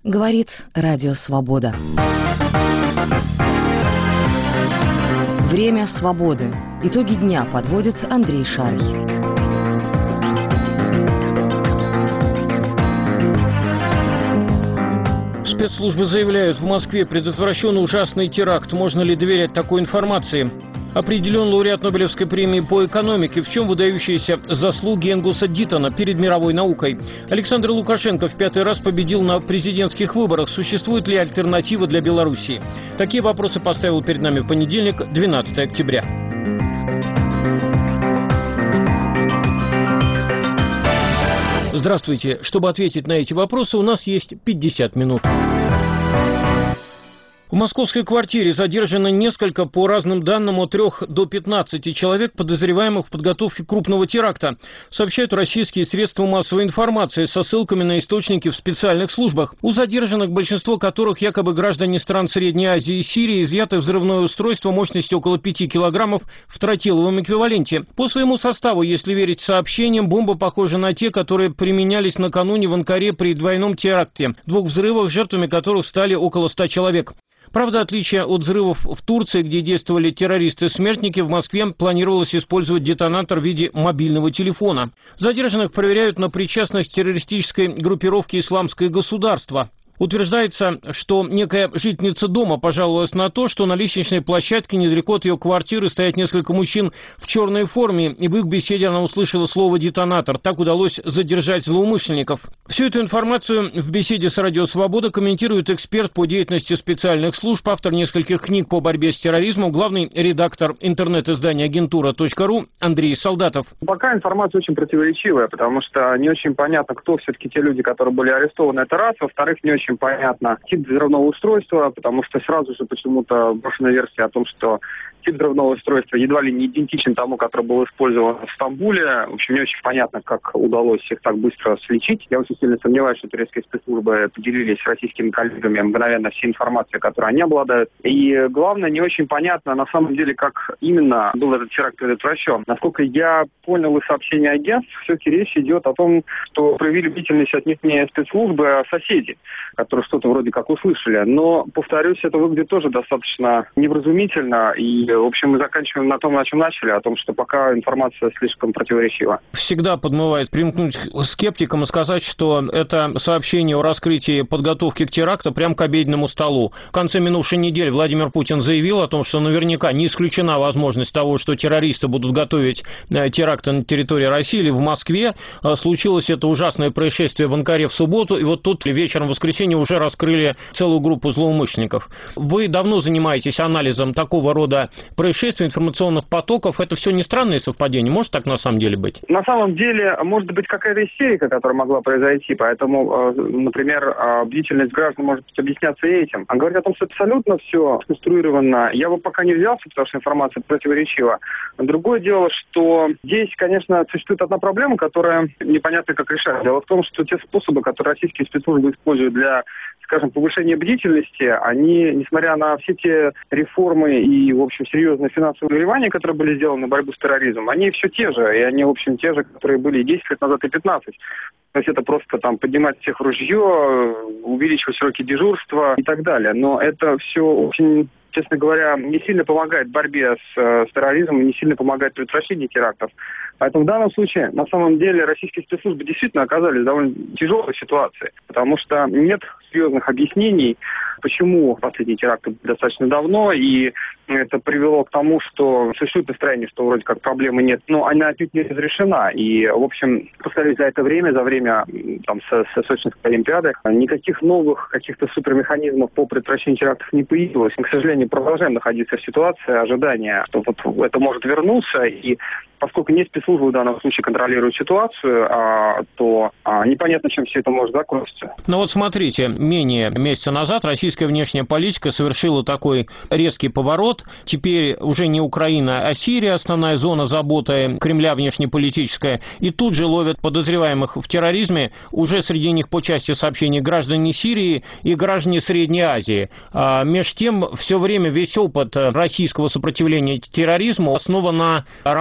Говорит Радио Свобода. Время свободы. Итоги дня подводит Андрей Шарый. Спецслужбы заявляют, в Москве предотвращен ужасный теракт. Можно ли доверять такой информации? Определен лауреат Нобелевской премии по экономике. В чем выдающиеся заслуги Энгуса Диттона перед мировой наукой? Александр Лукашенко в 5-й раз победил на президентских выборах. Существует ли альтернатива для Белоруссии? Такие вопросы поставил перед нами в понедельник, 12 октября. Здравствуйте. Чтобы ответить на эти вопросы, у нас есть 50 минут. В московской квартире задержано несколько, по разным данным, от 3 до 15 человек, подозреваемых в подготовке крупного теракта, сообщают российские средства массовой информации со ссылками на источники в специальных службах. У задержанных, большинство которых якобы граждане стран Средней Азии и Сирии, изъято взрывное устройство мощностью около 5 килограммов в тротиловом эквиваленте. По своему составу, если верить сообщениям, бомбы похожи на те, которые применялись накануне в Анкаре при двойном теракте, 2 взрывах, жертвами которых стали около 100 человек. Правда, отличие от взрывов в Турции, где действовали террористы-смертники, в Москве планировалось использовать детонатор в виде мобильного телефона. Задержанных проверяют на причастность к террористической группировке «Исламское государство». Утверждается, что некая жительница дома пожаловалась на то, что на лестничной площадке недалеко от ее квартиры стоят несколько мужчин в черной форме, и в их беседе она услышала слово «детонатор». Так удалось задержать злоумышленников. Всю эту информацию в беседе с Радио Свобода комментирует эксперт по деятельности специальных служб, автор нескольких книг по борьбе с терроризмом, главный редактор интернет-издания Агентура.ру Андрей Солдатов. Пока информация очень противоречивая, потому что не очень понятно, кто все-таки те люди, которые были арестованы. Это раз. Во-вторых, не очень понятно тип взрывного устройства, потому что сразу же почему-то брошена версия о том, что тип взрывного устройства едва ли не идентичен тому, который был использован в Стамбуле. В общем, не очень понятно, как удалось их так быстро сличить. Я очень сильно сомневаюсь, что турецкие спецслужбы поделились с российскими коллегами мгновенно всей информацией, которой они обладают. И главное, не очень понятно на самом деле, как именно был этот теракт предотвращен. Насколько я понял из сообщения агентств, все-таки речь идет о том, что проявили бдительность отнюдь не спецслужбы, а соседи, которые что-то вроде как услышали. Но, повторюсь, это выглядит тоже достаточно невразумительно. И, в общем, мы заканчиваем на том, на чем начали, о том, что пока информация слишком противоречива. Всегда подмывает примкнуть к скептикам и сказать, что это сообщение о раскрытии подготовки к теракту прямо к обеденному столу. В конце минувшей недели Владимир Путин заявил о том, что наверняка не исключена возможность того, что террористы будут готовить теракты на территории России или в Москве. Случилось это ужасное происшествие в Анкаре в субботу, и вот тут вечером в воскресенье уже раскрыли целую группу злоумышленников. Вы давно занимаетесь анализом такого рода происшествий, информационных потоков. Это все не странные совпадения? Может так на самом деле быть? На самом деле, может быть какая-то истерика, которая могла произойти. Поэтому, например, бдительность граждан может объясняться этим. А говорить о том, что абсолютно все сконструировано, я бы пока не взялся, потому что информация противоречива. Другое дело, что здесь, конечно, существует одна проблема, которая непонятно как решать. Дело в том, что те способы, которые российские спецслужбы используют для, скажем, повышения бдительности, они, несмотря на все те реформы и, в общем, серьезные финансовые вливания, которые были сделаны на борьбу с терроризмом, они все те же, и они, в общем, те же, которые были и 10 лет назад, и 15. То есть это просто там поднимать всех ружье, увеличивать сроки дежурства и так далее. Но это все очень, честно говоря, не сильно помогает борьбе с терроризмом, не сильно помогает предотвращению терактов. Поэтому в данном случае, на самом деле, российские спецслужбы действительно оказались в довольно тяжелой ситуации, потому что нет серьезных объяснений, почему последний теракт достаточно давно, и это привело к тому, что существует настроение, что вроде как проблемы нет, но она отнюдь не разрешена. И, в общем, повторюсь, за это время, за время там, с Сочинской Олимпиады, никаких новых каких-то супермеханизмов по предотвращению терактов не появилось. Мы, к сожалению, продолжаем находиться в ситуации ожидания, что вот это может вернуться, и поскольку не спецслужбы в данном случае контролируют ситуацию, то непонятно, чем все это может закончиться. Ну вот смотрите, менее месяца назад российская внешняя политика совершила такой резкий поворот. Теперь уже не Украина, а Сирия основная зона заботы Кремля внешнеполитическая. И тут же ловят подозреваемых в терроризме, уже среди них по части сообщений граждане Сирии и граждане Средней Азии. Меж тем, все время весь опыт российского сопротивления терроризму основан на работе с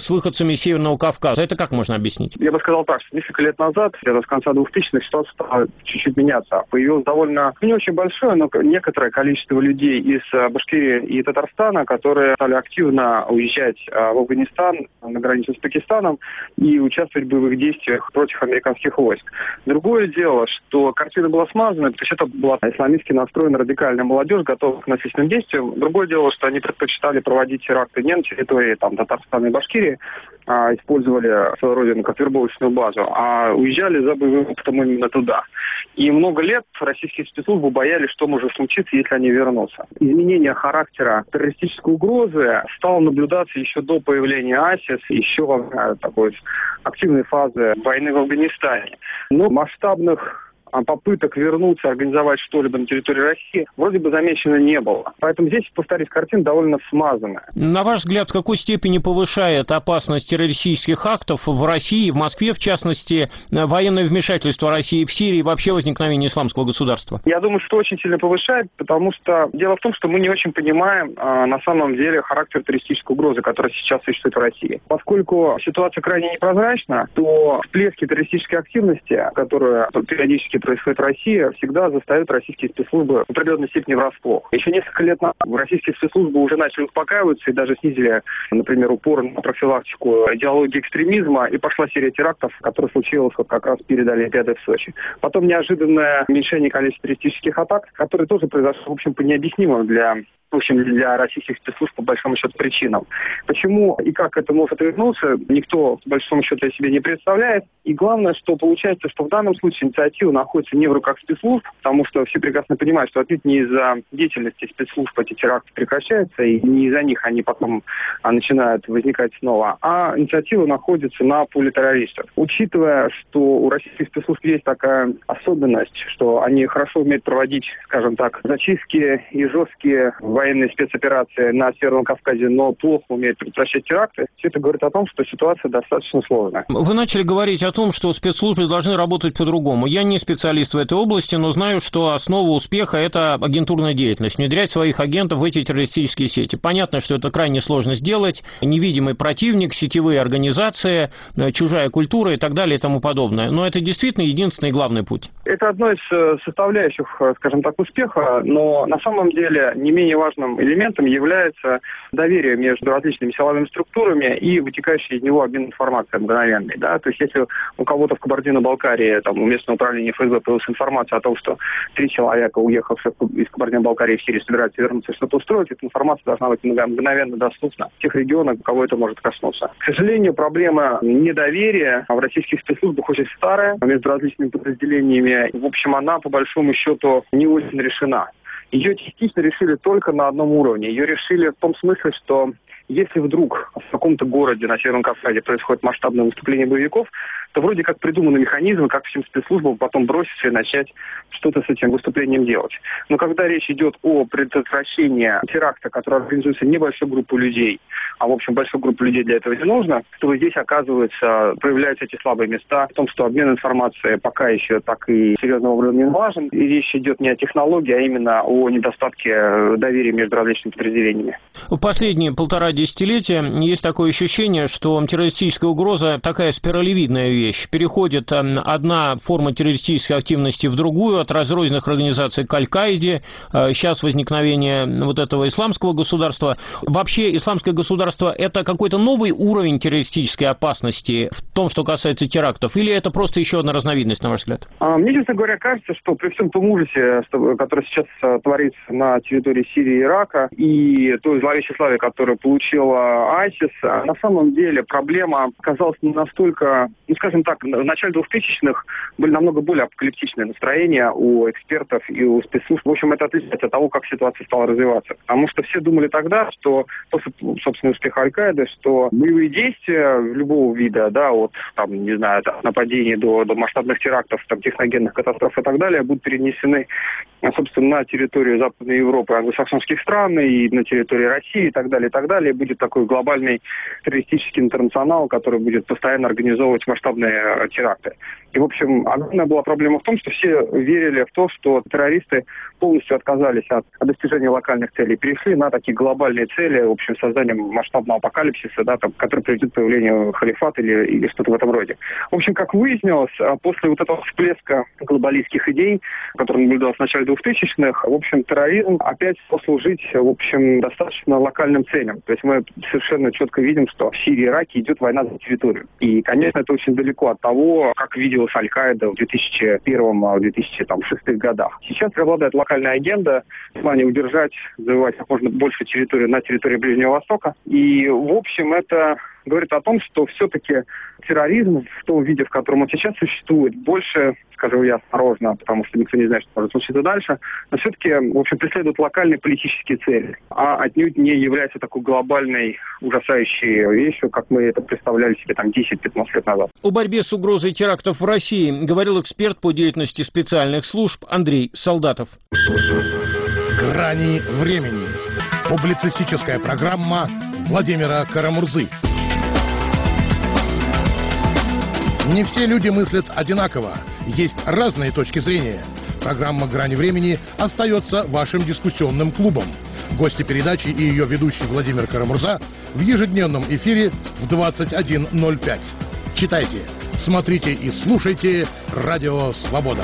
с выходцами Северного Кавказа. Это как можно объяснить? Я бы сказал так, что несколько лет назад, где-то с конца 2000-х, ситуация стала чуть-чуть меняться. Появилось довольно, не очень большое, но некоторое количество людей из Башкирии и Татарстана, которые стали активно уезжать в Афганистан, на границу с Пакистаном, и участвовать в боевых действиях против американских войск. Другое дело, что картина была смазана, потому что это была исламистски настроенная радикальная молодежь, готовая к насильственным действиям. Другое дело, что они предпочитали проводить теракты не на территории Татарстана и Башкирии, использовали свою родину как вербовочную базу, а уезжали за боевым опытом именно туда. И много лет российские спецслужбы боялись, что может случиться, если они вернутся. Изменение характера террористической угрозы стало наблюдаться еще до появления АСИС, еще во время такой активной фазы войны в Афганистане. Но масштабных попыток вернуться, организовать что-либо на территории России вроде бы замечено не было. Поэтому здесь, повторюсь, картина довольно смазанная. На ваш взгляд, в какой степени повышает опасность террористических актов в России, в Москве, в частности, военное вмешательство России в Сирии и вообще возникновение исламского государства? Я думаю, что очень сильно повышает, потому что дело в том, что мы не очень понимаем на самом деле характер террористической угрозы, которая сейчас существует в России. Поскольку ситуация крайне непрозрачна, то всплески террористической активности, которые периодически происходит в России, всегда застают российские спецслужбы в определенной степени врасплох. Еще несколько лет назад российские спецслужбы уже начали успокаиваться и даже снизили, например, упор на профилактику идеологии экстремизма, и пошла серия терактов, которая случилась вот как раз перед Олимпиадой в Сочи. Потом неожиданное уменьшение количества террористических атак, которые тоже произошло, в общем, по необъяснимым для российских спецслужб по большому счету причинам. Почему и как это может вернуться, никто по большому счету себе не представляет. И главное, что получается, что в данном случае инициатива находится не в руках спецслужб, потому что все прекрасно понимают, что отнюдь не из-за деятельности спецслужб эти теракты прекращаются, и не из-за них они потом начинают возникать снова, а инициатива находится на поле террористов. Учитывая, что у российских спецслужб есть такая особенность, что они хорошо умеют проводить, скажем так, зачистки и жесткие военные спецоперации на Северном Кавказе, но плохо умеют предотвращать теракты, все это говорит о том, что ситуация достаточно сложная. Вы начали говорить о том, что спецслужбы должны работать по-другому. Я не специалист в этой области, но знаю, что основа успеха – это агентурная деятельность, внедрять своих агентов в эти террористические сети. Понятно, что это крайне сложно сделать. Невидимый противник, сетевые организации, чужая культура и так далее и тому подобное. Но это действительно единственный и главный путь. Это одно из составляющих, скажем так, успеха, но на самом деле не менее важным элементом является доверие между различными силовыми структурами и вытекающий из него обмен информацией мгновенный. Да? То есть если у кого-то в Кабардино-Балкарии, у местного управления ФСБ появилась информация о том, что 3 человека, уехавших из Кабардино-Балкарии в Сирию, собираются вернуться и что-то устроить, эта информация должна быть мгновенно доступна в тех регионах, кого это может коснуться. К сожалению, проблема недоверия в российских спецслужбах очень старая между различными подразделениями. В общем, она, по большому счету, не очень решена. Ее частично решили только на одном уровне. Ее решили в том смысле, что если вдруг в каком-то городе на Северном Кавказе происходит масштабное выступление боевиков, то вроде как придуманы механизмы, как всем спецслужбам потом броситься и начать что-то с этим выступлением делать. Но когда речь идет о предотвращении теракта, который организуется небольшой группой людей, а в общем большой группы людей для этого не нужно, то здесь, оказывается, проявляются эти слабые места в том, что обмен информацией пока еще так и серьезным образом не важен. И речь идет не о технологии, а именно о недостатке доверия между различными подразделениями. В последние 1,5 десятилетия есть такое ощущение, что террористическая угроза такая спиралевидная вещь. Переходит одна форма террористической активности в другую, от разрозненных организаций к Аль-Каиде, сейчас возникновение вот этого исламского государства. Вообще исламское государство – это какой-то новый уровень террористической опасности в том, что касается терактов, или это просто еще одна разновидность, на ваш взгляд? Мне, честно говоря, кажется, что при всем том ужасе, который сейчас творится на территории Сирии и Ирака, и той зловещей славе, которую получила АСИС, на самом деле проблема оказалась не настолько, скажем так, в начале 2000-х были намного более апокалиптичные настроения у экспертов и у спецслужб. В общем, это отличается от того, как ситуация стала развиваться. Потому что все думали тогда, что после, собственно, успеха Аль-Каиды, что боевые действия любого вида, да, от, не знаю, от нападений до масштабных терактов, техногенных катастроф и так далее, будут перенесены, собственно, на территорию Западной Европы, англосаксонских стран и на территории России и так далее, и так далее. Будет такой глобальный террористический интернационал, который будет постоянно организовывать масштабные теракты. И, в общем, огромная была проблема в том, что все верили в то, что террористы полностью отказались от достижения локальных целей, перешли на такие глобальные цели, в общем, созданием масштабного апокалипсиса, да, там, который приведет к появлению халифата или что-то в этом роде. В общем, как выяснилось, после вот этого всплеска глобалистских идей, который наблюдался в начале 2000-х, в общем, терроризм опять стал служить, в общем, достаточно локальным целям. То есть мы совершенно четко видим, что в Сирии и Ираке идет война за территорию. И, конечно, это очень далеко от того, как виделась Аль-Каида в 2001-2006 годах. Сейчас преобладает локальная агенда в плане удержать, завоевать как можно больше территории на территории Ближнего Востока. И, в общем, это говорит о том, что все-таки терроризм в том виде, в котором он сейчас существует, больше, скажу я осторожно, потому что никто не знает, что может случиться дальше, но все-таки, в общем, преследует локальные политические цели, а отнюдь не является такой глобальной, ужасающей вещью, как мы это представляли себе там 10-15 лет назад. О борьбе с угрозой терактов в России говорил эксперт по деятельности специальных служб Андрей Солдатов. «Грани времени». Публицистическая программа Владимира Карамурзы. Не все люди мыслят одинаково. Есть разные точки зрения. Программа «Грани времени» остается вашим дискуссионным клубом. Гости передачи и ее ведущий Владимир Карамурза в ежедневном эфире в 21:05. Читайте, смотрите и слушайте «Радио Свобода».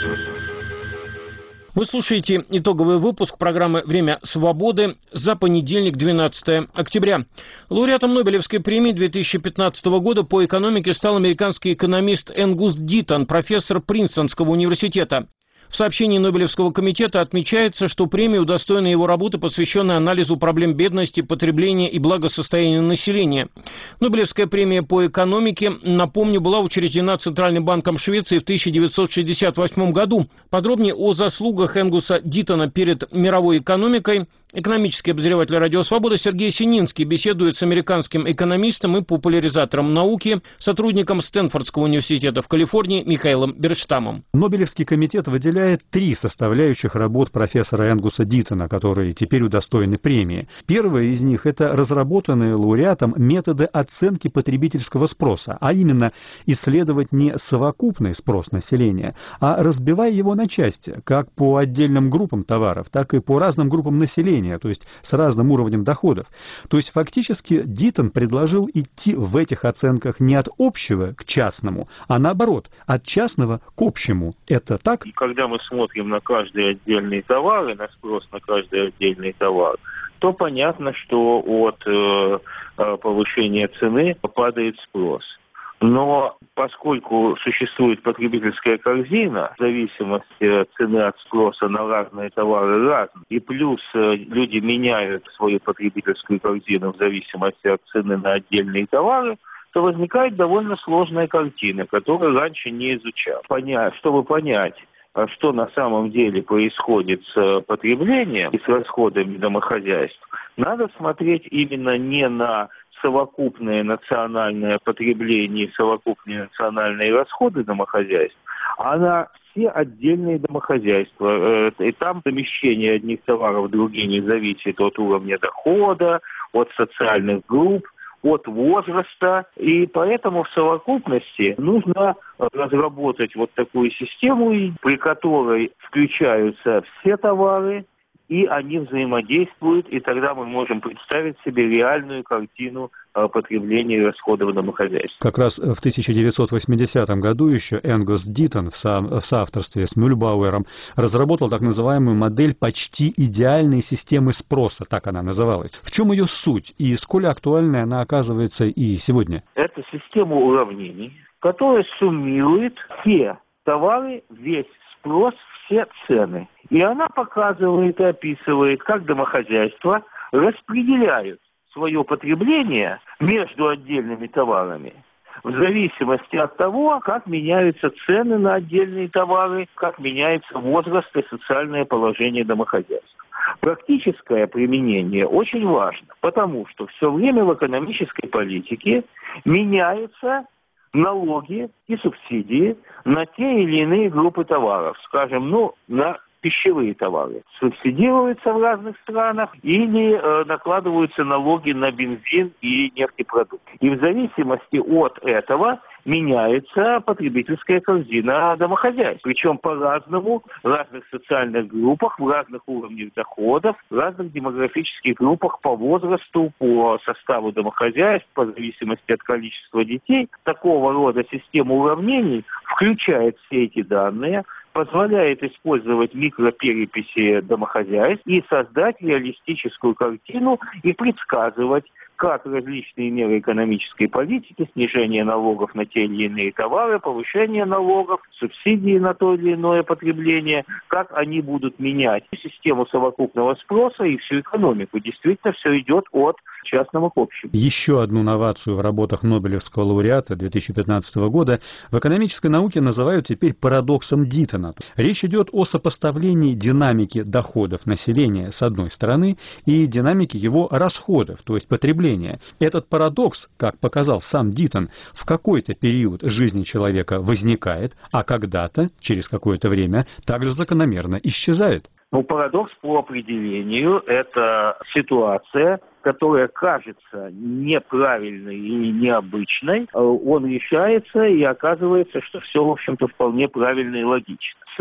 Вы слушаете итоговый выпуск программы «Время свободы» за понедельник, 12 октября. Лауреатом Нобелевской премии 2015 года по экономике стал американский экономист Энгус Диттон, профессор Принстонского университета. В сообщении Нобелевского комитета отмечается, что премия удостоена его работы, посвященной анализу проблем бедности, потребления и благосостояния населения. Нобелевская премия по экономике, напомню, была учреждена Центральным банком Швеции в 1968 году. Подробнее о заслугах Энгуса Диттона перед мировой экономикой экономический обозреватель «Радио Свобода» Сергей Сининский беседует с американским экономистом и популяризатором науки, сотрудником Стэнфордского университета в Калифорнии Михаилом Берштамом. Нобелевский комитет выделяет 3 составляющих работ профессора Энгуса Диттона, которые теперь удостоены премии. Первая из них – это разработанные лауреатом методы оценки потребительского спроса, а именно исследовать не совокупный спрос населения, а разбивая его на части, как по отдельным группам товаров, так и по разным группам населения, то есть с разным уровнем доходов. То есть фактически Диттон предложил идти в этих оценках не от общего к частному, а наоборот, от частного к общему. Это так? Когда мы смотрим на каждый отдельный товар и на спрос на каждый отдельный товар, то понятно, что от повышения цены падает спрос. Но поскольку существует потребительская корзина, в зависимости цены от спроса на разные товары разные, и плюс люди меняют свою потребительскую корзину в зависимости от цены на отдельные товары, то возникает довольно сложная картина, которую раньше не изучал. Чтобы понять, что на самом деле происходит с потреблением и с расходами домохозяйств, надо смотреть именно не на совокупное национальное потребление и совокупные национальные расходы домохозяйств, а на все отдельные домохозяйства. И там замещение одних товаров другими зависит от уровня дохода, от социальных групп, от возраста. И поэтому в совокупности нужно разработать вот такую систему, при которой включаются все товары, и они взаимодействуют, и тогда мы можем представить себе реальную картину потребления и расходов домохозяйств. Как раз в 1980 году еще Энгус Диттон в соавторстве с Мюльбауэром разработал так называемую модель почти идеальной системы спроса, так она называлась. В чем ее суть и сколь актуальной она оказывается и сегодня? Это система уравнений, которая суммирует все товары, весь спрос, все цены. И она показывает и описывает, как домохозяйства распределяют свое потребление между отдельными товарами в зависимости от того, как меняются цены на отдельные товары, как меняется возраст и социальное положение домохозяйств. Практическое применение очень важно, потому что все время в экономической политике меняются налоги и субсидии на те или иные группы товаров. Скажем, на пищевые товары субсидируются в разных странах или накладываются налоги на бензин и нефтепродукты. И в зависимости от этого меняется потребительская корзина домохозяйств. Причем по-разному, в разных социальных группах, в разных уровнях доходов, в разных демографических группах по возрасту, по составу домохозяйств, по зависимости от количества детей. Такого рода система уравнений включает все эти данные, позволяет использовать микропереписи домохозяйств и создать реалистическую картину и предсказывать, как различные меры экономической политики, снижение налогов на те или иные товары, повышение налогов, субсидии на то или иное потребление, как они будут менять систему совокупного спроса и всю экономику. Действительно, все идет от частного к общему. Еще одну новацию в работах Нобелевского лауреата 2015 года в экономической науке называют теперь парадоксом Диттона. Речь идет о сопоставлении динамики доходов населения с одной стороны и динамики его расходов, то есть потребления. Этот парадокс, как показал сам Диттон, в какой-то период жизни человека возникает, а когда-то, через какое-то время, также закономерно исчезает. Парадокс по определению – это ситуация, которая кажется неправильной или необычной. Он решается, и оказывается, что все, в общем-то, вполне правильно и логично. С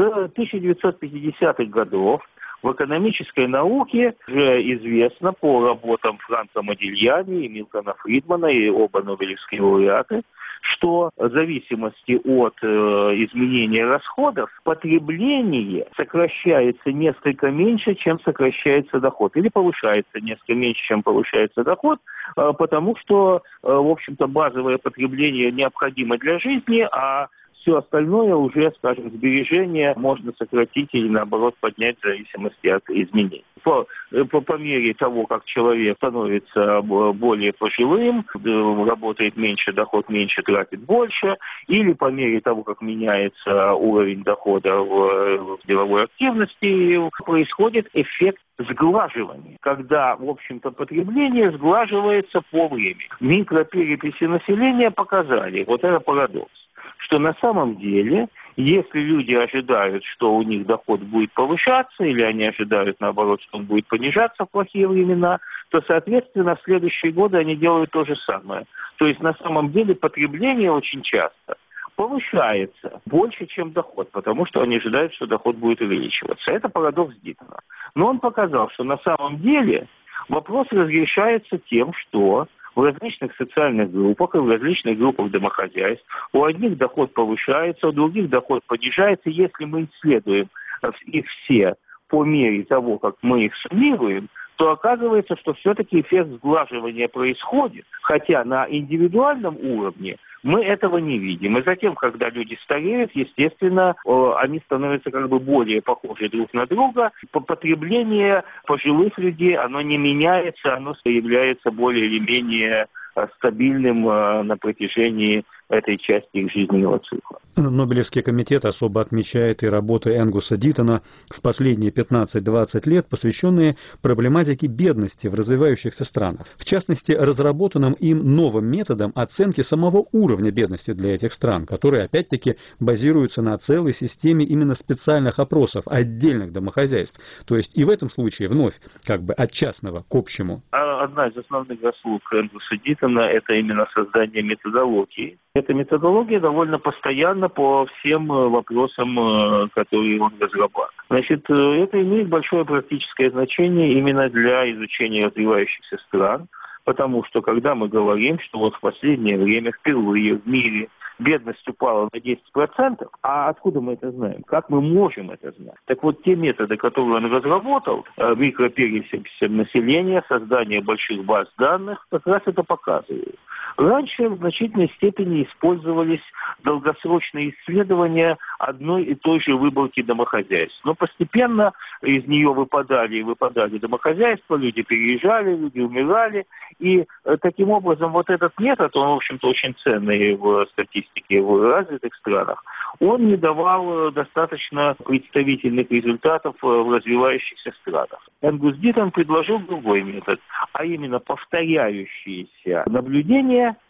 1950-х годов в экономической науке уже известно по работам Франца Модильяни и Милтона Фридмана, и оба нобелевские лауреаты, что в зависимости от изменения расходов потребление сокращается несколько меньше, чем сокращается доход, или повышается несколько меньше, чем повышается доход, потому что, в общем-то, базовое потребление необходимо для жизни, а все остальное уже, скажем, сбережения можно сократить или, наоборот, поднять в зависимости от изменений. По мере того, как человек становится более пожилым, работает меньше, доход меньше, тратит больше, или по мере того, как меняется уровень дохода в деловой активности, происходит эффект сглаживания, когда, в общем-то, потребление сглаживается по времени. Микропереписи населения показали, вот это парадокс, что на самом деле, если люди ожидают, что у них доход будет повышаться, или они ожидают, наоборот, что он будет понижаться в плохие времена, то, соответственно, в следующие годы они делают то же самое. То есть, на самом деле, потребление очень часто повышается больше, чем доход, потому что они ожидают, что доход будет увеличиваться. Это парадокс Диттона. Но он показал, что на самом деле вопрос разрешается тем, что в различных социальных группах и в различных группах домохозяйств у одних доход повышается, у других доход понижается. Если мы исследуем их все по мере того, как мы их суммируем, то оказывается, что все-таки эффект сглаживания происходит, хотя на индивидуальном уровне мы этого не видим. И затем, когда люди стареют, естественно, они становятся как бы более похожи друг на друга. Потребление пожилых людей, оно не меняется, оно является более или менее стабильным на протяжении этой части их жизненного цикла. Нобелевский комитет особо отмечает и работы Энгуса Диттона в последние 15-20 лет, посвященные проблематике бедности в развивающихся странах. В частности, разработанным им новым методом оценки самого уровня бедности для этих стран, который, опять-таки, базируется на целой системе именно специальных опросов отдельных домохозяйств. То есть и в этом случае вновь как бы от частного к общему. Одна из основных заслуг Энгуса Диттона – это именно создание методологии. Эта методология довольно постоянна по всем вопросам, которые он разрабатывает. Значит, это имеет большое практическое значение именно для изучения развивающихся стран, потому что когда мы говорим, что вот в последнее время впервые в мире бедность упала на 10%, а откуда мы это знаем? Как мы можем это знать? Так вот, те методы, которые он разработал, микроперепись населения, создание больших баз данных, как раз это показывают. Раньше в значительной степени использовались долгосрочные исследования одной и той же выборки домохозяйств. Но постепенно из нее выпадали домохозяйства, люди переезжали, люди умирали. И таким образом вот этот метод, он, в общем-то, очень ценный в статистике в развитых странах, он не давал достаточно представительных результатов в развивающихся странах. Энгус Диттон предложил другой метод, а именно повторяющиеся наблюдения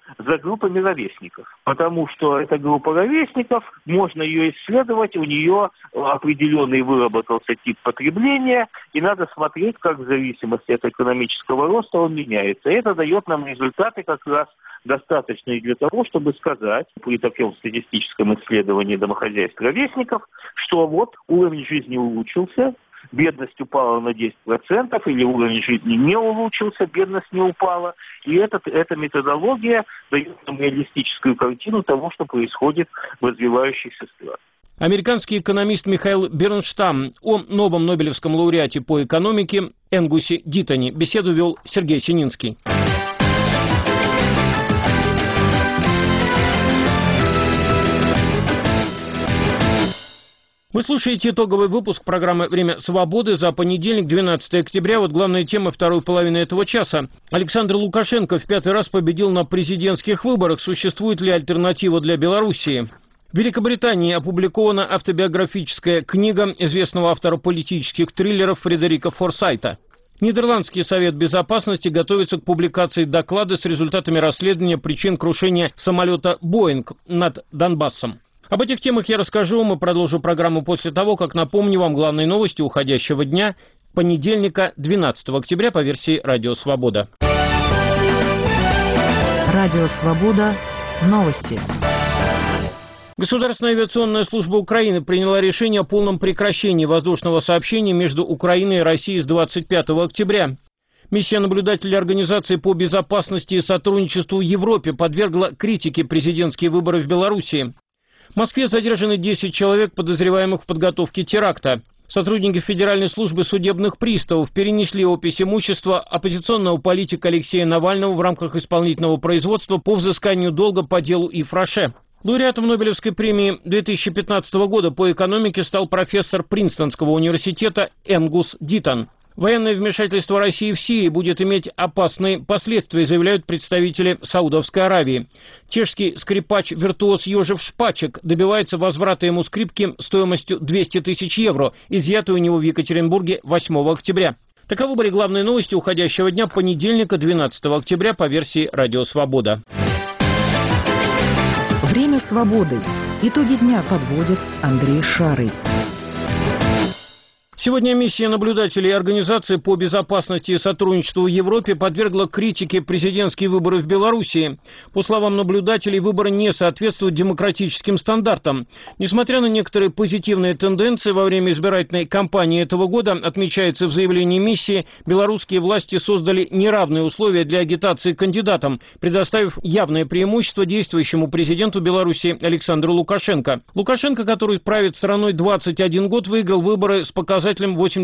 за группами ровесников. Потому что эта группа ровесников, можно ее исследовать, у нее определенный выработался тип потребления, и надо смотреть, как в зависимости от экономического роста он меняется. И это дает нам результаты как раз достаточные для того, чтобы сказать при таком статистическом исследовании домохозяйств ровесников, что вот уровень жизни улучшился, бедность упала на 10%, или уровень жизни не улучшился, бедность не упала. И эта методология дает нам реалистическую картину того, что происходит в развивающихся странах. Американский экономист Михаил Бернштам о новом Нобелевском лауреате по экономике Энгусе Дитоне. Беседу вел Сергей Сининский. Вы слушаете итоговый выпуск программы «Время свободы» за понедельник, 12 октября. Вот главная тема второй половины этого часа. Александр Лукашенко в 5-й раз победил на президентских выборах. Существует ли альтернатива для Белоруссии? В Великобритании опубликована автобиографическая книга известного автора политических триллеров Фредерика Форсайта. Нидерландский совет безопасности готовится к публикации доклада с результатами расследования причин крушения самолета «Боинг» над Донбассом. Об этих темах я расскажу вам и продолжу программу после того, как напомню вам главные новости уходящего дня, понедельника, 12 октября по версии «Радио Свобода». Радио Свобода. Новости. Государственная авиационная служба Украины приняла решение о полном прекращении воздушного сообщения между Украиной и Россией с 25 октября. Миссия наблюдателей Организации по безопасности и сотрудничеству в Европе подвергла критике президентские выборы в Белоруссии. В Москве задержаны 10 человек, подозреваемых в подготовке теракта. Сотрудники Федеральной службы судебных приставов перенесли опись имущества оппозиционного политика Алексея Навального в рамках исполнительного производства по взысканию долга по делу Ифраше. Лауреатом Нобелевской премии 2015 года по экономике стал профессор Принстонского университета Энгус Дитон. Военное вмешательство России в Сирии будет иметь опасные последствия, заявляют представители Саудовской Аравии. Чешский скрипач-виртуоз Йожеф Шпачек добивается возврата ему скрипки стоимостью 200 тысяч евро, изъятой у него в Екатеринбурге 8 октября. Таковы были главные новости уходящего дня, понедельника, 12 октября по версии «Радио Свобода». Время свободы. Итоги дня подводит Андрей Шарый. Сегодня миссия наблюдателей Организации по безопасности и сотрудничеству в Европе подвергла критике президентские выборы в Белоруссии. По словам наблюдателей, выборы не соответствуют демократическим стандартам. Несмотря на некоторые позитивные тенденции во время избирательной кампании этого года, отмечается в заявлении миссии, белорусские власти создали неравные условия для агитации кандидатам, предоставив явное преимущество действующему президенту Беларуси Александру Лукашенко. Лукашенко, который правит страной 21 год, выиграл выборы с показателем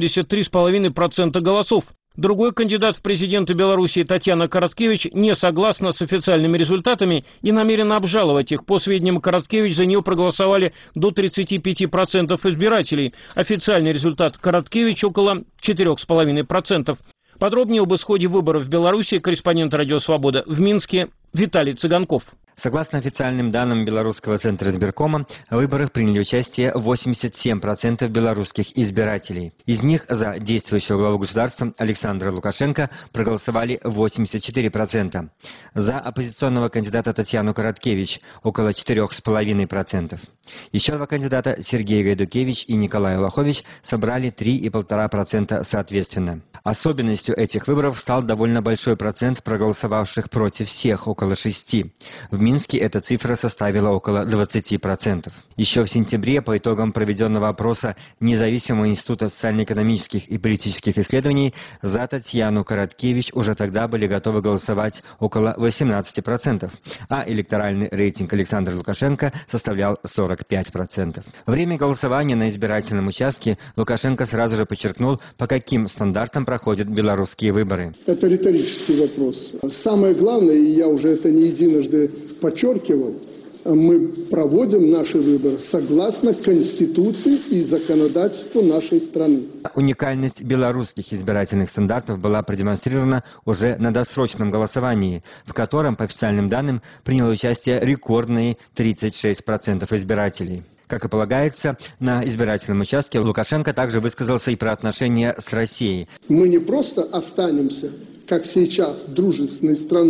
83,5% голосов. Другой кандидат в президенты Беларуси Татьяна Короткевич не согласна с официальными результатами и намерена обжаловать их. По сведениям Короткевич, за нее проголосовали до 35% избирателей. Официальный результат Короткевич около 4,5%. Подробнее об исходе выборов в Беларуси корреспондент «Радио Свобода» в Минске Виталий Цыганков. Согласно официальным данным Белорусского центра избиркома, в выборах приняли участие 87% белорусских избирателей. Из них за действующего главу государства Александра Лукашенко проголосовали 84%. За оппозиционного кандидата Татьяну Короткевич около 4,5%. Еще два кандидата Сергей Гайдукевич и Николай Лохович собрали 3,5% соответственно. Особенностью этих выборов стал довольно большой процент проголосовавших против всех, около 6%. В Минске эта цифра составила около 20%. Еще в сентябре по итогам проведенного опроса Независимого института социально-экономических и политических исследований за Татьяну Короткевич уже тогда были готовы голосовать около 18%, а электоральный рейтинг Александра Лукашенко составлял 45%. Во время голосования на избирательном участке Лукашенко сразу же подчеркнул, по каким стандартам проходят белорусские выборы. Это риторический вопрос. Самое главное, и я уже это не единожды подчеркивал, мы проводим наши выборы согласно Конституции и законодательству нашей страны. Уникальность белорусских избирательных стандартов была продемонстрирована уже на досрочном голосовании, в котором, по официальным данным, приняло участие рекордные 36% избирателей. Как и полагается, на избирательном участке Лукашенко также высказался и про отношения с Россией. Мы не просто останемся, как сейчас, дружественной страной,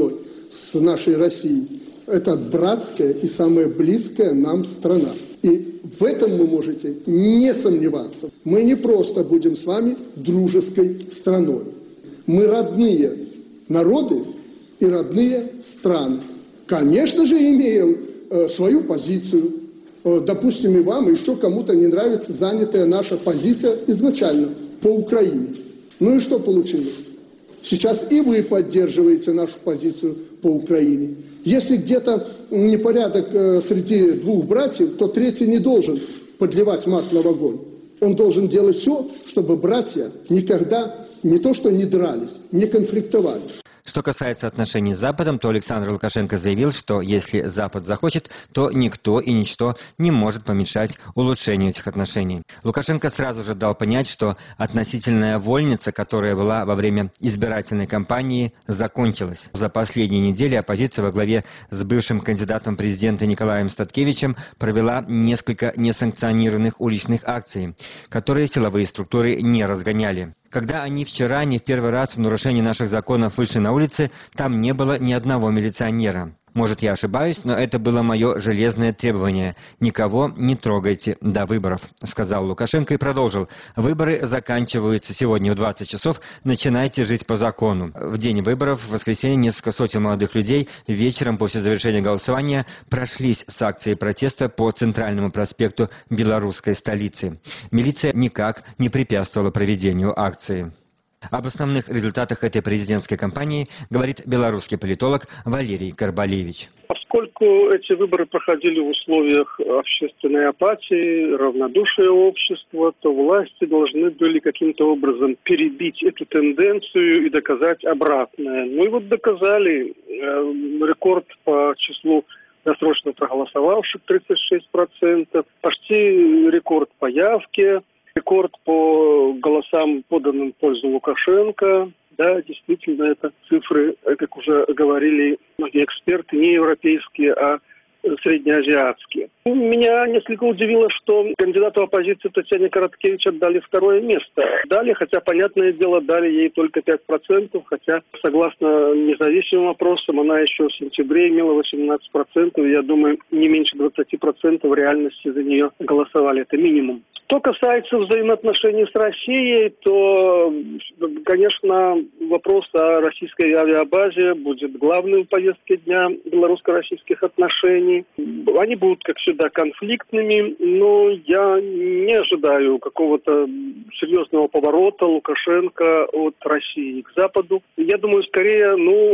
с нашей Россией. Это братская и самая близкая нам страна. И в этом вы можете не сомневаться. Мы не просто будем с вами дружеской страной. Мы родные народы и родные страны. Конечно же, имеем свою позицию. Допустим, и вам, и еще кому-то не нравится занятая наша позиция изначально по Украине. Ну и что получилось? Сейчас и вы поддерживаете нашу позицию по Украине. Если где-то непорядок среди двух братьев, то третий не должен подливать масло в огонь. Он должен делать все, чтобы братья никогда не то что не дрались, не конфликтовали. Что касается отношений с Западом, то Александр Лукашенко заявил, что если Запад захочет, то никто и ничто не может помешать улучшению этих отношений. Лукашенко сразу же дал понять, что относительная вольница, которая была во время избирательной кампании, закончилась. За последние недели оппозиция во главе с бывшим кандидатом в президенты Николаем Статкевичем провела несколько несанкционированных уличных акций, которые силовые структуры не разгоняли. Когда они вчера не в первый раз в нарушении наших законов вышли на улицы, там не было ни одного милиционера. Может, я ошибаюсь, но это было мое железное требование. Никого не трогайте до выборов, сказал Лукашенко и продолжил. Выборы заканчиваются сегодня в 20 часов. Начинайте жить по закону. В день выборов, в воскресенье, несколько сотен молодых людей вечером после завершения голосования прошлись с акцией протеста по центральному проспекту белорусской столицы. Милиция никак не препятствовала проведению акции. Об основных результатах этой президентской кампании говорит белорусский политолог Валерий Карбалевич. Поскольку эти выборы проходили в условиях общественной апатии, равнодушия общества, то власти должны были каким-то образом перебить эту тенденцию и доказать обратное. Ну и вот доказали. Рекорд по числу досрочно проголосовавших 36%, почти рекорд по явке. Рекорд по голосам, поданным в пользу Лукашенко. Да, действительно, это цифры, как уже говорили многие эксперты, не европейские, а среднеазиатские. Меня несколько удивило, что кандидату оппозиции Татьяне Короткевич отдали второе место. Дали, хотя, понятное дело, дали ей только 5%, хотя, согласно независимым опросам, она еще в сентябре имела 18%, и я думаю, не меньше 20% в реальности за нее голосовали. Это минимум. Что касается взаимоотношений с Россией, то, конечно, вопрос о российской авиабазе будет главным в повестке дня белорусско-российских отношений. Они будут, как всегда, конфликтными, но я не ожидаю какого-то серьезного поворота Лукашенко от России к Западу. Я думаю, скорее,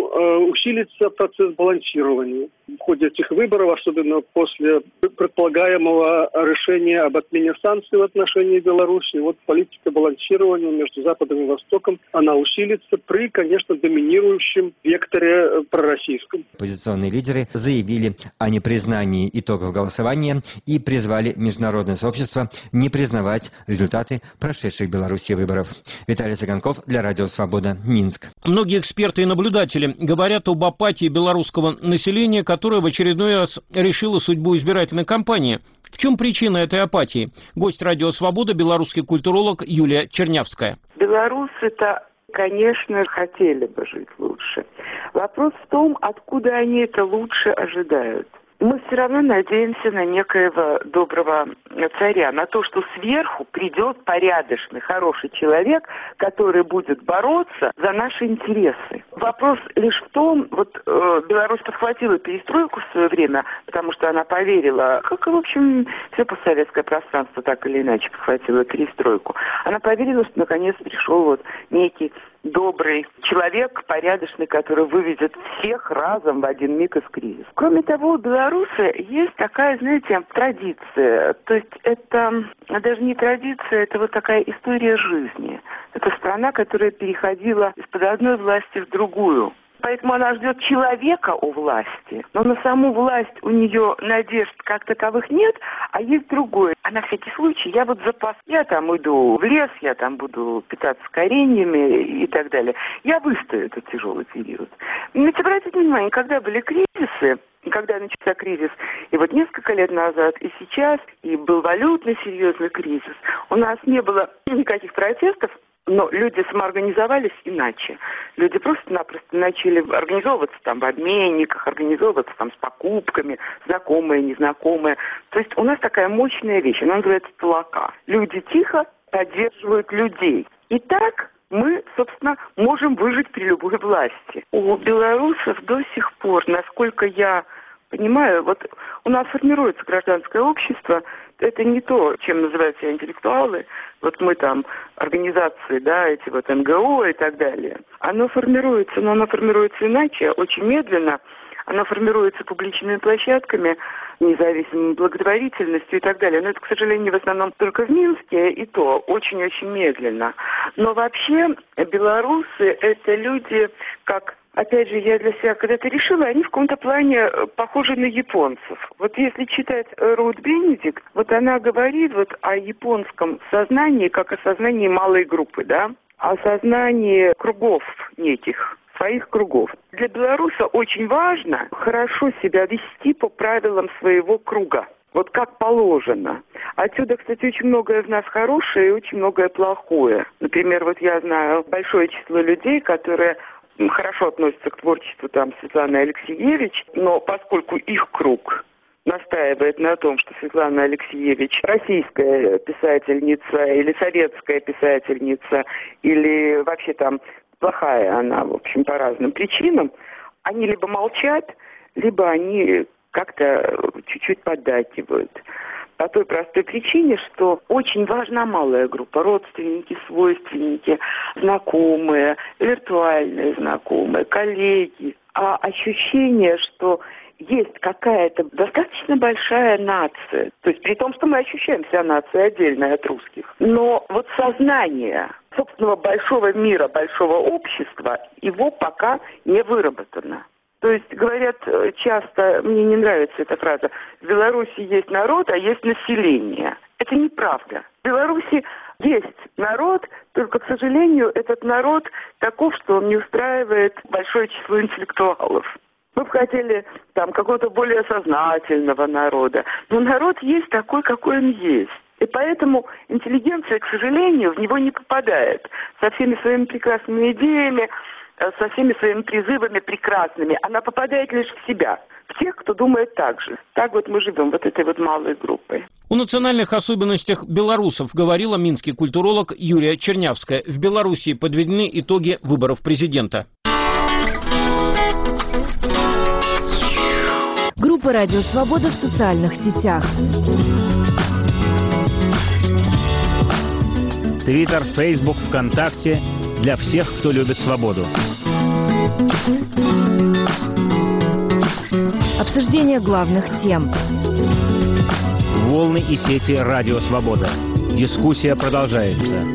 усилится процесс балансирования. В ходе этих выборов, особенно после предполагаемого решения об отмене санкций в отношении Беларуси, вот политика балансирования между Западом и Востоком, она усилится при, конечно, доминирующем векторе пророссийском. Оппозиционные лидеры заявили о непризнании итогов голосования и призвали международное сообщество не признавать результаты прошедших в Беларуси выборов. Виталий Цыганков для Радио Свобода, Минск. Многие эксперты и наблюдатели говорят об апатии белорусского населения, которое в очередной раз решило судьбу избирательной кампании. В чем причина этой апатии? Гость Радио Свобода, белорусский культуролог Юлия Чернявская. Белорусы-то, конечно, хотели бы жить лучше. Вопрос в том, откуда они это лучше ожидают. Мы все равно надеемся на некоего доброго царя, на то, что сверху придет порядочный, хороший человек, который будет бороться за наши интересы. Вопрос лишь в том, Беларусь подхватила перестройку в свое время, потому что она поверила, как и, в общем, все постсоветское пространство так или иначе подхватило перестройку. Она поверила, что наконец пришел некий добрый человек, порядочный, который выведет всех разом в один миг из кризиса. Кроме того, у белорусы есть такая, знаете, традиция. То есть это даже не традиция, это вот такая история жизни. Это страна, которая переходила из-под одной власти в другую. Поэтому она ждет человека у власти, но на саму власть у нее надежд как таковых нет, а есть другое. А на всякий случай я запас, я там иду в лес, я там буду питаться кореньями и так далее. Я выстою этот тяжелый период. Ведь обратите внимание, когда были кризисы, когда начался кризис, и вот несколько лет назад, и сейчас, и был валютный серьезный кризис, у нас не было никаких протестов, Но люди самоорганизовались иначе. Люди просто-напросто начали организовываться там в обменниках, организовываться там с покупками, знакомые, незнакомые. То есть у нас такая мощная вещь, она называется толока. Люди тихо поддерживают людей. И так мы, собственно, можем выжить при любой власти. У белорусов до сих пор, насколько я понимаю, вот у нас формируется гражданское общество, это не то, чем называют себя интеллектуалы, вот мы там, организации, да, эти вот НГО и так далее. Оно формируется, но оно формируется иначе, очень медленно. Оно формируется публичными площадками, независимой благотворительностью и так далее. Но это, к сожалению, в основном только в Минске, и то очень-очень медленно. Но вообще белорусы – это люди, как, опять же, я для себя когда-то решила, они в каком-то плане похожи на японцев. Вот если читать Рут Бенедикт, вот она говорит вот о японском сознании, как о сознании малой группы, да, о сознании кругов неких, своих кругов. Для белоруса очень важно хорошо себя вести по правилам своего круга. Вот как положено. Отсюда, кстати, очень многое в нас хорошее и очень многое плохое. Например, вот я знаю большое число людей, которые хорошо относятся к творчеству там Светланы Алексиевич, но поскольку их круг настаивает на том, что Светлана Алексиевич российская писательница или советская писательница, или вообще там плохая она, в общем, по разным причинам, они либо молчат, либо они как-то чуть-чуть поддакивают. По той простой причине, что очень важна малая группа. Родственники, свойственники, знакомые, виртуальные знакомые, коллеги. А ощущение, что есть какая-то достаточно большая нация. То есть при том, что мы ощущаем себя нацией отдельной от русских. Но вот сознание собственного большого мира, большого общества, его пока не выработано. То есть, говорят часто, мне не нравится эта фраза, в Беларуси есть народ, а есть население. Это неправда. В Беларуси есть народ, только, к сожалению, этот народ таков, что он не устраивает большое число интеллектуалов. Мы бы хотели там какого-то более сознательного народа. Но народ есть такой, какой он есть. И поэтому интеллигенция, к сожалению, в него не попадает. Со всеми своими прекрасными идеями, со всеми своими призывами прекрасными. Она попадает лишь в себя, в тех, кто думает так же. Так вот мы живем, вот этой вот малой группой. О национальных особенностях белорусов говорила минский культуролог Юлия Чернявская. В Белоруссии подведены итоги выборов президента. Группа «Радио Свобода» в социальных сетях. Твиттер, Фейсбук, ВКонтакте. Для всех, кто любит свободу. Обсуждение главных тем. Волны и сети «Радио Свобода». Дискуссия продолжается.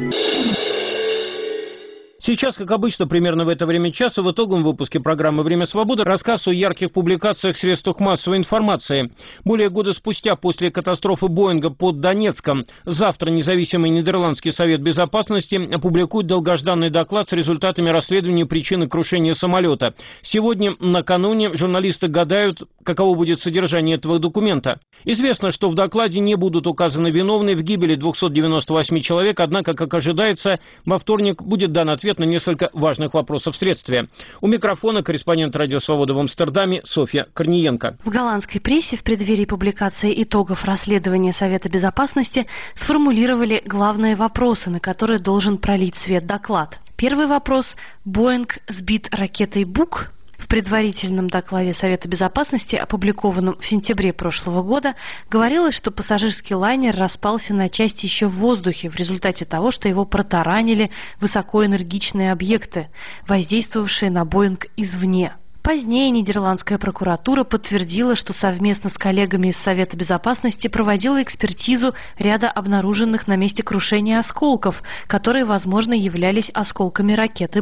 Сейчас, как обычно, примерно в это время часа в итоговом выпуске программы «Время свободы» рассказ о ярких публикациях в средствах массовой информации. Более года спустя, после катастрофы Боинга под Донецком, завтра независимый Нидерландский совет безопасности опубликует долгожданный доклад с результатами расследования причины крушения самолета. Сегодня, накануне, журналисты гадают, каково будет содержание этого документа. Известно, что в докладе не будут указаны виновные в гибели 298 человек, однако, как ожидается, во вторник будет дан ответ на несколько важных вопросов следствия. У микрофона корреспондент «Радио Свобода» в Амстердаме Софья Корниенко. В голландской прессе в преддверии публикации итогов расследования Совета Безопасности сформулировали главные вопросы, на которые должен пролить свет доклад. Первый вопрос – Боинг сбит ракетой «Бук»? В предварительном докладе Совета Безопасности, опубликованном в сентябре прошлого года, говорилось, что пассажирский лайнер распался на части еще в воздухе в результате того, что его протаранили высокоэнергичные объекты, воздействовавшие на Боинг извне. Позднее нидерландская прокуратура подтвердила, что совместно с коллегами из Совета Безопасности проводила экспертизу ряда обнаруженных на месте крушения осколков, которые, возможно, являлись осколками ракеты «Бук».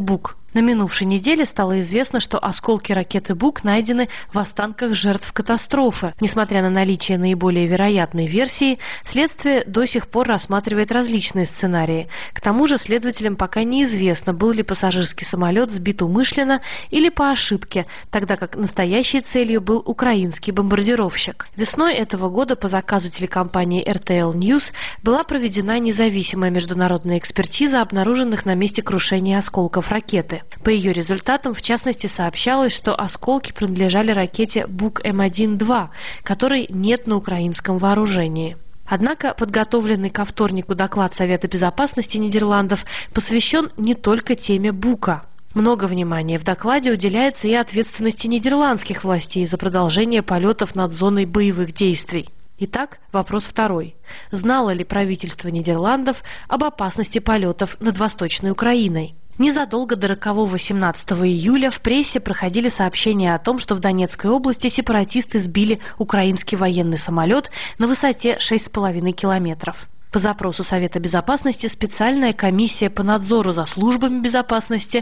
На минувшей неделе стало известно, что осколки ракеты «Бук» найдены в останках жертв катастрофы. Несмотря на наличие наиболее вероятной версии, следствие до сих пор рассматривает различные сценарии. К тому же следователям пока неизвестно, был ли пассажирский самолет сбит умышленно или по ошибке, тогда как настоящей целью был украинский бомбардировщик. Весной этого года по заказу телекомпании RTL News была проведена независимая международная экспертиза обнаруженных на месте крушения осколков ракеты. По ее результатам, в частности, сообщалось, что осколки принадлежали ракете «Бук М1-2», которой нет на украинском вооружении. Однако подготовленный ко вторнику доклад Совета безопасности Нидерландов посвящен не только теме «Бука». Много внимания в докладе уделяется и ответственности нидерландских властей за продолжение полетов над зоной боевых действий. Итак, вопрос второй. Знало ли правительство Нидерландов об опасности полетов над Восточной Украиной? Незадолго до рокового 17 июля в прессе проходили сообщения о том, что в Донецкой области сепаратисты сбили украинский военный самолет на высоте 6,5 километров. По запросу Совета безопасности специальная комиссия по надзору за службами безопасности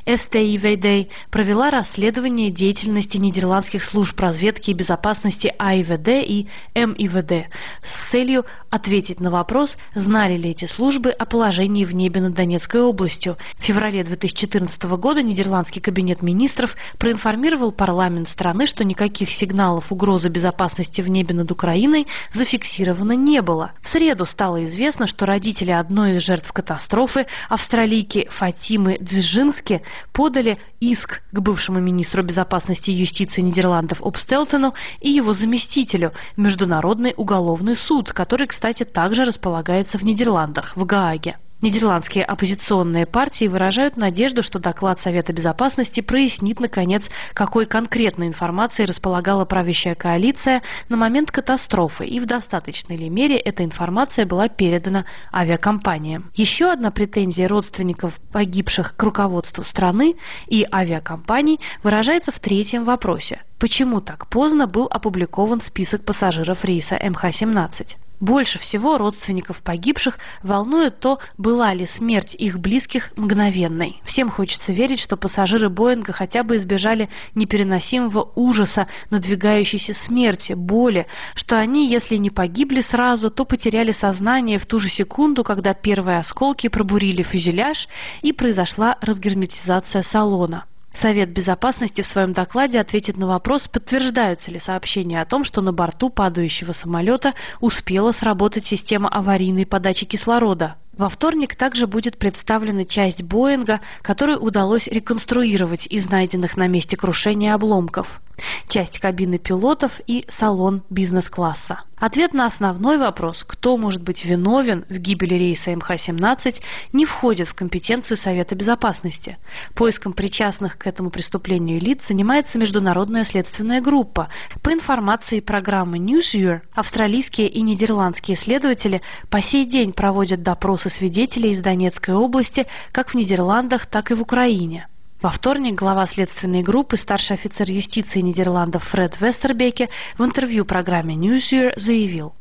СТИВД провела расследование деятельности нидерландских служб разведки и безопасности АИВД и МИВД с целью ответить на вопрос, знали ли эти службы о положении в небе над Донецкой областью. В феврале 2014 года Нидерландский кабинет министров проинформировал парламент страны, что никаких сигналов угрозы безопасности в небе над Украиной зафиксировано не было. В среду стало известно, что родители одной из жертв катастрофы, австралийки Фатимы Дзжински, подали иск к бывшему министру безопасности и юстиции Нидерландов Опстелтену и его заместителю в Международный уголовный суд, который, кстати, также располагается в Нидерландах, в Гааге. Нидерландские оппозиционные партии выражают надежду, что доклад Совета безопасности прояснит, наконец, какой конкретной информацией располагала правящая коалиция на момент катастрофы и в достаточной ли мере эта информация была передана авиакомпаниям. Еще одна претензия родственников погибших к руководству страны и авиакомпаний выражается в третьем вопросе. Почему так поздно был опубликован список пассажиров рейса МХ-17? Больше всего родственников погибших волнует то, была ли смерть их близких мгновенной. Всем хочется верить, что пассажиры Боинга хотя бы избежали непереносимого ужаса надвигающейся смерти, боли, что они, если не погибли сразу, то потеряли сознание в ту же секунду, когда первые осколки пробурили фюзеляж и произошла разгерметизация салона. Совет безопасности в своем докладе ответит на вопрос, подтверждаются ли сообщения о том, что на борту падающего самолета успела сработать система аварийной подачи кислорода. Во вторник также будет представлена часть Боинга, которую удалось реконструировать из найденных на месте крушения обломков, часть кабины пилотов и салон бизнес-класса. Ответ на основной вопрос, кто может быть виновен в гибели рейса МХ-17, не входит в компетенцию Совета безопасности. Поиском причастных к этому преступлению лиц занимается международная следственная группа. По информации программы NewsYear, австралийские и нидерландские следователи по сей день проводят допросы свидетелей из Донецкой области как в Нидерландах, так и в Украине. Во вторник глава следственной группы, старший офицер юстиции Нидерландов Фред Вестербеке в интервью программе NewsYear заявил: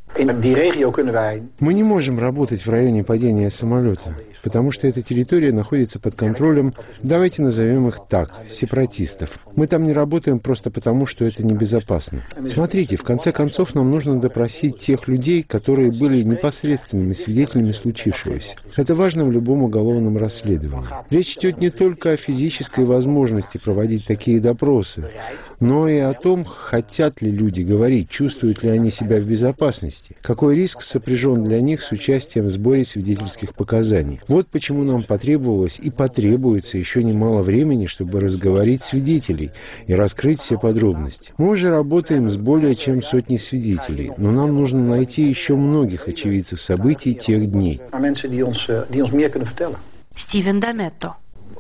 мы не можем работать в районе падения самолета, потому что эта территория находится под контролем, давайте назовем их так, сепаратистов. Мы там не работаем просто потому, что это небезопасно. Смотрите, в конце концов нам нужно допросить тех людей, которые были непосредственными свидетелями случившегося. Это важно в любом уголовном расследовании. Речь идет не только о физической возможности проводить такие допросы, но и о том, хотят ли люди говорить, чувствуют ли они себя в безопасности. Какой риск сопряжен для них с участием в сборе свидетельских показаний? Вот почему нам потребовалось и потребуется еще немало времени, чтобы разговорить свидетелей и раскрыть все подробности. Мы уже работаем с более чем сотней свидетелей, но нам нужно найти еще многих очевидцев событий тех дней. Стивен Даметто.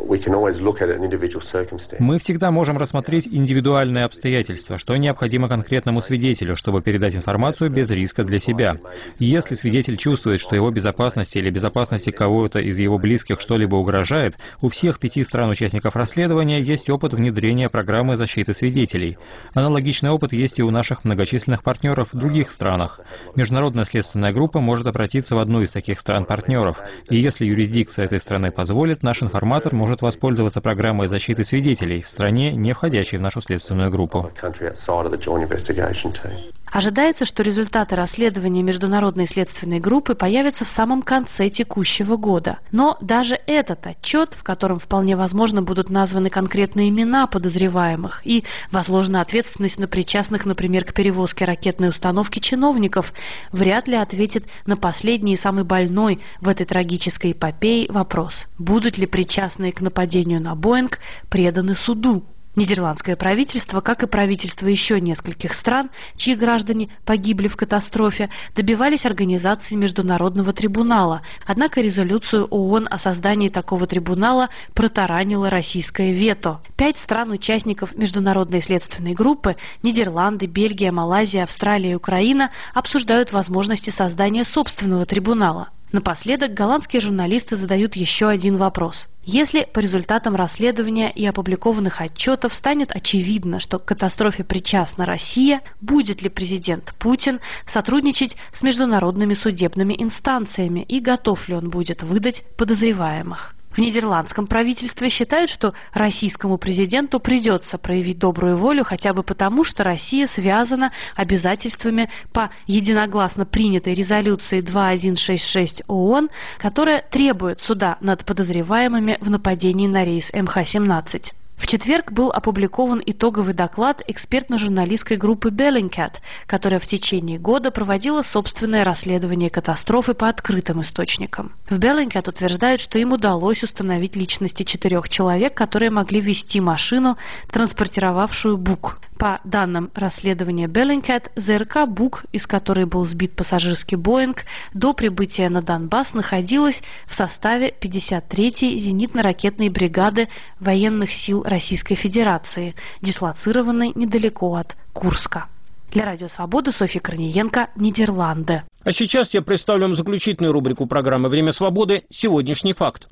Мы всегда можем рассмотреть индивидуальные обстоятельства, что необходимо конкретному свидетелю, чтобы передать информацию без риска для себя. Если свидетель чувствует, что его безопасности или безопасности кого-то из его близких что-либо угрожает, у всех 5 стран-участников расследования есть опыт внедрения программы защиты свидетелей. Аналогичный опыт есть и у наших многочисленных партнеров в других странах. Международная следственная группа может обратиться в одну из таких стран-партнеров, и если юрисдикция этой страны позволит, наш информатор может воспользоваться программой защиты свидетелей в стране, не входящей в нашу следственную группу. Ожидается, что результаты расследования Международной следственной группы появятся в самом конце текущего года. Но даже этот отчет, в котором вполне возможно будут названы конкретные имена подозреваемых и возложена ответственность на причастных, например, к перевозке ракетной установки чиновников, вряд ли ответит на последний и самый больной в этой трагической эпопее вопрос: будут ли причастные к нападению на Боинг преданы суду? Нидерландское правительство, как и правительства еще нескольких стран, чьи граждане погибли в катастрофе, добивались организации Международного трибунала. Однако резолюцию ООН о создании такого трибунала протаранило российское вето. 5 стран-участников Международной следственной группы – Нидерланды, Бельгия, Малайзия, Австралия и Украина – обсуждают возможности создания собственного трибунала. Напоследок голландские журналисты задают еще один вопрос. Если по результатам расследования и опубликованных отчетов станет очевидно, что к катастрофе причастна Россия, будет ли президент Путин сотрудничать с международными судебными инстанциями и готов ли он будет выдать подозреваемых? В нидерландском правительстве считают, что российскому президенту придется проявить добрую волю хотя бы потому, что Россия связана обязательствами по единогласно принятой резолюции 2166 ООН, которая требует суда над подозреваемыми в нападении на рейс МХ-17. В четверг был опубликован итоговый доклад экспертно-журналистской группы Bellingcat, которая в течение года проводила собственное расследование катастрофы по открытым источникам. В Bellingcat утверждают, что им удалось установить личности 4 человек, которые могли вести машину, транспортировавшую БУК. По данным расследования Bellingcat, ЗРК «Бук», из которой был сбит пассажирский Боинг, до прибытия на Донбасс находилась в составе 53-й зенитно-ракетной бригады военных сил Российской Федерации, дислоцированной недалеко от Курска. Для Радио Свобода Софья Корниенко, Нидерланды. А сейчас я представлю вам заключительную рубрику программы «Время свободы. Сегодняшний факт».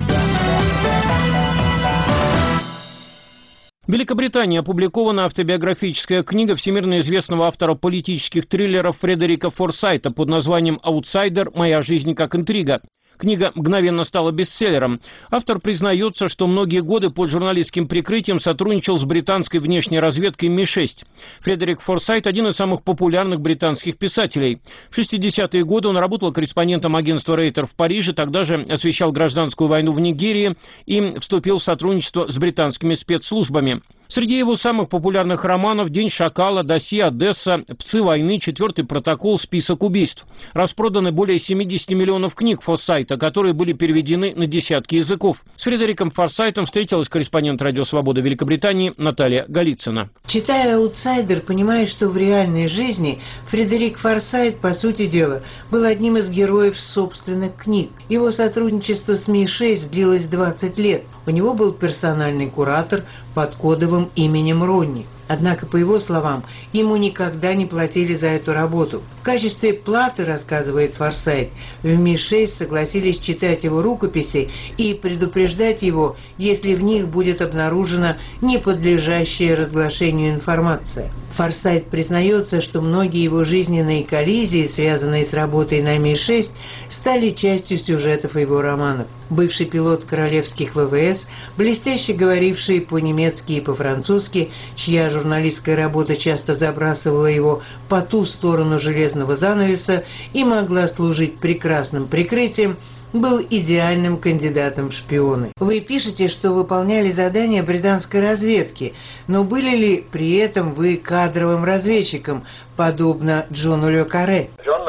В Великобритании опубликована автобиографическая книга всемирно известного автора политических триллеров Фредерика Форсайта под названием «Аутсайдер. Моя жизнь как интрига». Книга мгновенно стала бестселлером. Автор признается, что многие годы под журналистским прикрытием сотрудничал с британской внешней разведкой Ми-6. Фредерик Форсайт – один из самых популярных британских писателей. В 60-е годы он работал корреспондентом агентства Рейтер в Париже, тогда же освещал гражданскую войну в Нигерии и вступил в сотрудничество с британскими спецслужбами. Среди его самых популярных романов «День шакала», «Досье Одесса», «Псы войны», «Четвертый протокол», «Список убийств». Распроданы более 70 миллионов книг Форсайта, которые были переведены на десятки языков. С Фредериком Форсайтом встретилась корреспондент Радио Свобода Великобритании Наталья Голицына. Читая «Аутсайдер», понимаешь, что в реальной жизни Фредерик Форсайт, по сути дела, был одним из героев собственных книг. Его сотрудничество с Ми-6 длилось 20 лет. У него был персональный куратор под кодовым именем Ронни. Однако, по его словам, ему никогда не платили за эту работу. В качестве платы, рассказывает Форсайт, в Ми-6 согласились читать его рукописи и предупреждать его, если в них будет обнаружена неподлежащая разглашению информация. Форсайт признается, что многие его жизненные коллизии, связанные с работой на Ми-6, стали частью сюжетов его романов. Бывший пилот королевских ВВС, блестяще говоривший по-немецки и по-французски, чья журналистская работа часто забрасывала его по ту сторону железного занавеса и могла служить прекрасным прикрытием, был идеальным кандидатом в шпионы. Вы пишете, что выполняли задания британской разведки, но были ли при этом вы кадровым разведчиком, подобно Джону Ле Карре?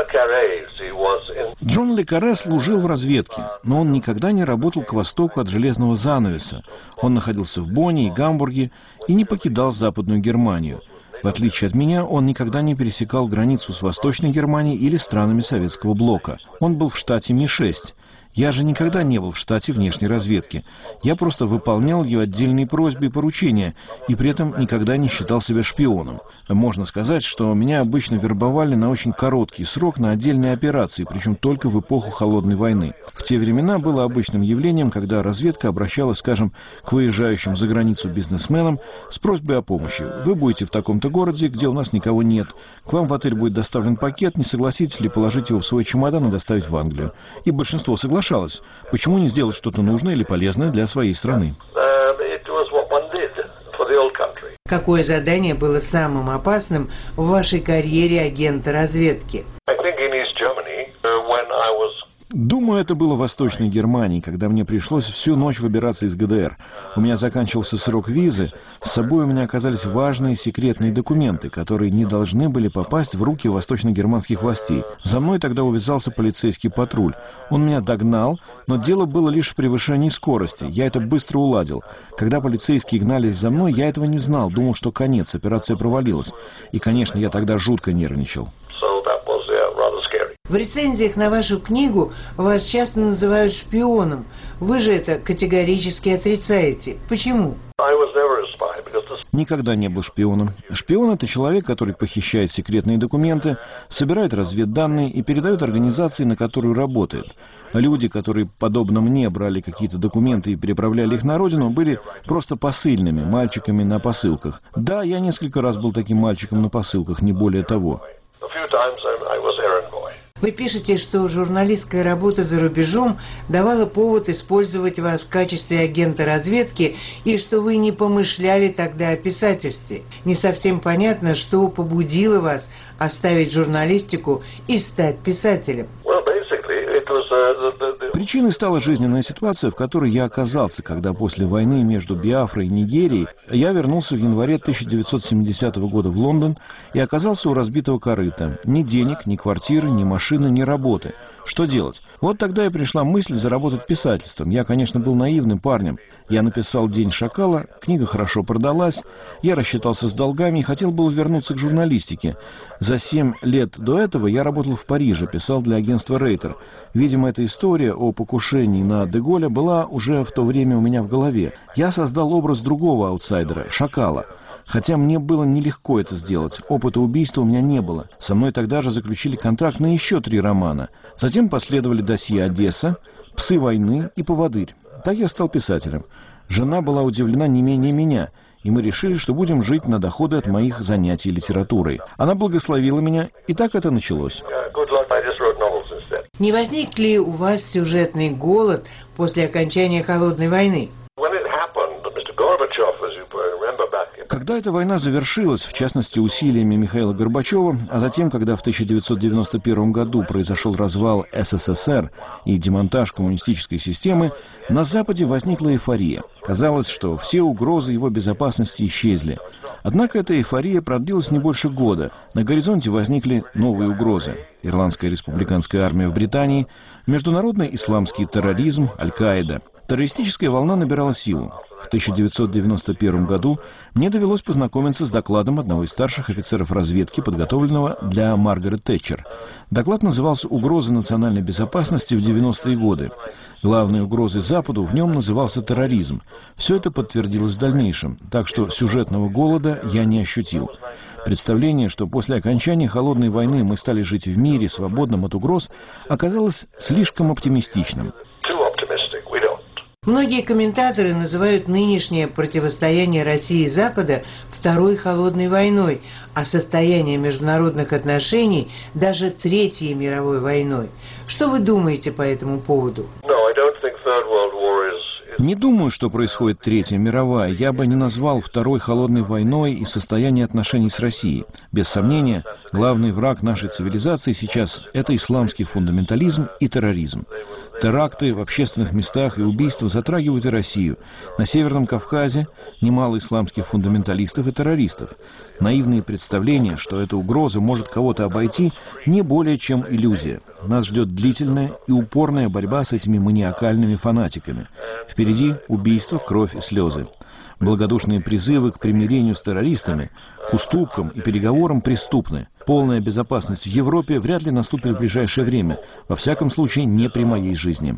Джон Ле Карре служил в разведке, но он никогда не работал к востоку от железного занавеса. Он находился в Бонне и Гамбурге и не покидал Западную Германию. В отличие от меня, он никогда не пересекал границу с Восточной Германией или странами Советского блока. Он был в штате Ми-6. Я же никогда не был в штате внешней разведки. Я просто выполнял ее отдельные просьбы и поручения, и при этом никогда не считал себя шпионом. Можно сказать, что меня обычно вербовали на очень короткий срок на отдельные операции, причем только в эпоху Холодной войны. В те времена было обычным явлением, когда разведка обращалась, скажем, к выезжающим за границу бизнесменам с просьбой о помощи. Вы будете в таком-то городе, где у нас никого нет. К вам в отель будет доставлен пакет, не согласитесь ли положить его в свой чемодан и доставить в Англию? И большинство соглашалось. соглашалась. Почему не сделать что-то нужное или полезное для своей страны? Какое задание было самым опасным в вашей карьере агента разведки? Думаю, это было в Восточной Германии, когда мне пришлось всю ночь выбираться из ГДР. У меня заканчивался срок визы, с собой у меня оказались важные секретные документы, которые не должны были попасть в руки восточно-германских властей. За мной тогда увязался полицейский патруль. Он меня догнал, но дело было лишь в превышении скорости. Я это быстро уладил. Когда полицейские гнались за мной, я этого не знал, думал, что конец, операция провалилась. И, конечно, я тогда жутко нервничал. В рецензиях на вашу книгу вас часто называют шпионом. Вы же это категорически отрицаете. Почему? Никогда не был шпионом. Шпион – это человек, который похищает секретные документы, собирает разведданные и передает организации, на которую работает. Люди, которые, подобно мне, брали какие-то документы и переправляли их на родину, были просто посыльными, мальчиками на посылках. Да, я несколько раз был таким мальчиком на посылках, не более того. Вы пишете, что журналистская работа за рубежом давала повод использовать вас в качестве агента разведки и что вы не помышляли тогда о писательстве. Не совсем понятно, что побудило вас оставить журналистику и стать писателем. Причиной стала жизненная ситуация, в которой я оказался, когда после войны между Биафрой и Нигерией я вернулся в январе 1970 года в Лондон и оказался у разбитого корыта. Ни денег, ни квартиры, ни машины, ни работы. Что делать? Вот тогда и пришла мысль заработать писательством. Я, конечно, был наивным парнем. Я написал «День шакала», книга хорошо продалась, я рассчитался с долгами и хотел было вернуться к журналистике. За 7 лет до этого я работал в Париже, писал для агентства «Рейтер». Видимо, эта история о покушении на де Голля была уже в то время у меня в голове. Я создал образ другого аутсайдера, шакала. Хотя мне было нелегко это сделать, опыта убийства у меня не было. Со мной тогда же заключили контракт на еще 3 романа. Затем последовали «Досье Одесса», «Псы войны» и «Поводырь». Так я стал писателем. Жена была удивлена не менее меня, и мы решили, что будем жить на доходы от моих занятий литературой. Она благословила меня, и так это началось. Не возник ли у вас сюжетный голод после окончания Холодной войны? Когда эта война завершилась, в частности усилиями Михаила Горбачева, а затем, когда в 1991 году произошел развал СССР и демонтаж коммунистической системы, на Западе возникла эйфория. Казалось, что все угрозы его безопасности исчезли. Однако эта эйфория продлилась не больше года. На горизонте возникли новые угрозы. Ирландская республиканская армия в Британии, международный исламский терроризм, Аль-Каида. Террористическая волна набирала силу. В 1991 году мне довелось познакомиться с докладом одного из старших офицеров разведки, подготовленного для Маргарет Тэтчер. Доклад назывался «Угрозы национальной безопасности в 90-е годы». Главной угрозой Западу в нем назывался терроризм. Все это подтвердилось в дальнейшем, так что сюжетного голода я не ощутил. Представление, что после окончания Холодной войны мы стали жить в мире, свободном от угроз, оказалось слишком оптимистичным. Многие комментаторы называют нынешнее противостояние России и Запада Второй холодной войной, а состояние международных отношений даже Третьей мировой войной. Что вы думаете по этому поводу? Не думаю, что происходит Третья мировая. Я бы не назвал Второй холодной войной и состояние отношений с Россией. Без сомнения, главный враг нашей цивилизации сейчас – это исламский фундаментализм и терроризм. Теракты в общественных местах и убийства затрагивают и Россию. На Северном Кавказе немало исламских фундаменталистов и террористов. Наивные представления, что эта угроза может кого-то обойти, не более чем иллюзия. Нас ждет длительная и упорная борьба с этими маниакальными фанатиками. Впереди убийства, кровь и слезы. Благодушные призывы к примирению с террористами, к уступкам и переговорам преступны. Полная безопасность в Европе вряд ли наступит в ближайшее время. Во всяком случае, не при моей жизни.